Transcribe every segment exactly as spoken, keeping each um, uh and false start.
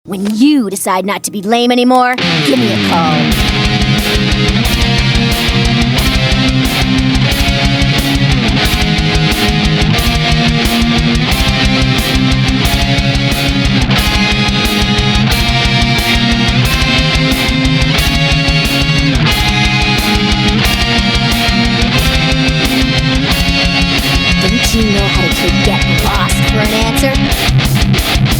When you decide not to be lame anymore, give me a call. Don't you know how to get lost for an answer?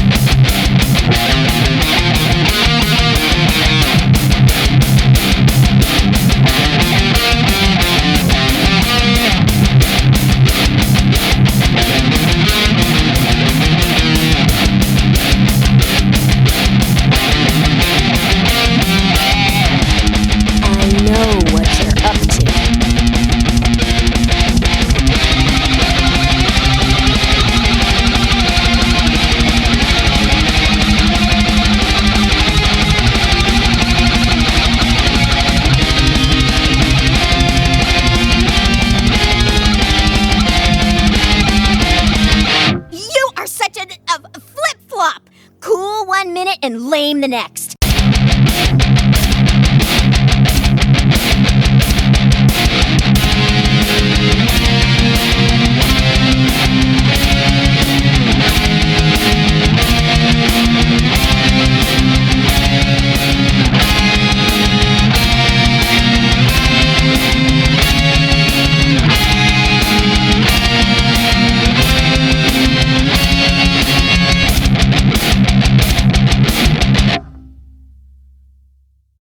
I know what you're up to. You are such a, a flip-flop! Cool one minute and lame the next.